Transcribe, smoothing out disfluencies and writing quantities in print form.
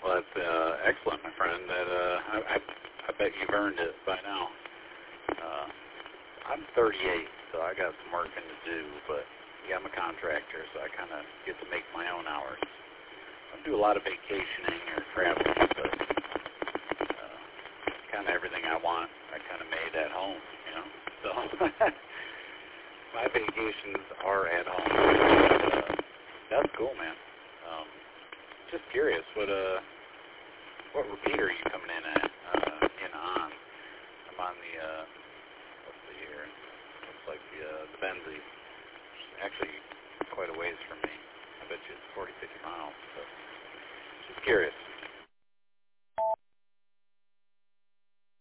Well, that's excellent, my friend. That I bet you've earned it by now. I'm 38, so I got some working to do, but yeah, I'm a contractor, so I kind of get to make my own hours. I do a lot of vacationing or traveling, but kind of everything I want, I kind of made at home, you know. So my vacations are at home. That's cool, man. Just curious, what repeat are you coming in at? On? I'm on the let's see here. Looks like the Benzie. Which is actually quite a ways from me. I bet you it's 40, 50 miles. So just curious.